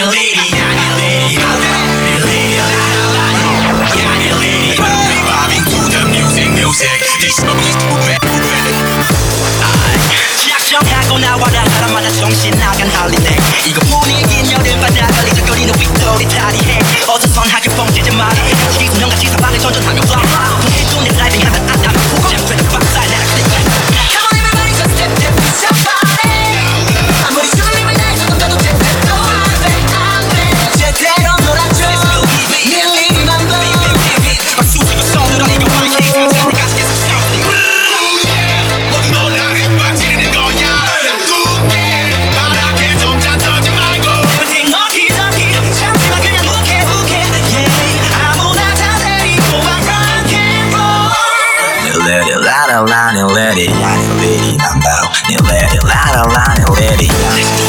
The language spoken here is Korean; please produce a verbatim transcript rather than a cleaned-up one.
lady, 야니 lady, lady, 야니 lady. Vibing to the music, music. This song is moving, moving. 지하철 나와라 사람마다 정신 나간 할리데이 이거 분위기는 여름바다 걸리적거리는 윗돌이 다리해 어수선하게 뻥치지 말해 시소년같이 사방을 전전하며 blah blah 동해도 내 드라이빙 하다 아담 잼프레드 박살 내라 Come on everybody just step step push your body 아무리 숨을 내쉬어도 나도 제대로 안돼 안돼 제대로 놀아줘 밀리기만 더 박수 치고 손으로 이거 빨리 생각까지 계속 shouting 모두 놀라게 빠지는 거야 Let it, la la la, let it, la la, let it, I'm about, let it, la la la, let it.